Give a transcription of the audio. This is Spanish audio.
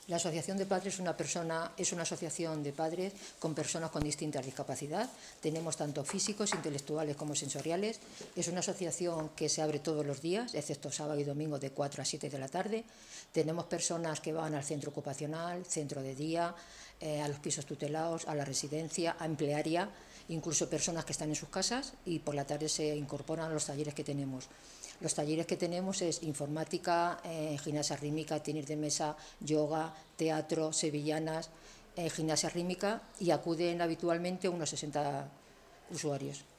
La Asociación de Padres es una asociación de padres con personas con distintas discapacidades. Tenemos tanto físicos, intelectuales como sensoriales. Es una asociación que se abre todos los días, excepto sábado y domingo de 4 a 7 de la tarde. Tenemos personas que van al centro ocupacional, centro de día, a los pisos tutelados, a la residencia, a emplearia, incluso personas que están en sus casas y por la tarde se incorporan a los talleres que tenemos. Los talleres que tenemos es informática, gimnasia rítmica, tenis de mesa, yoga, teatro, sevillanas, gimnasia rítmica y acuden habitualmente unos 60 usuarios.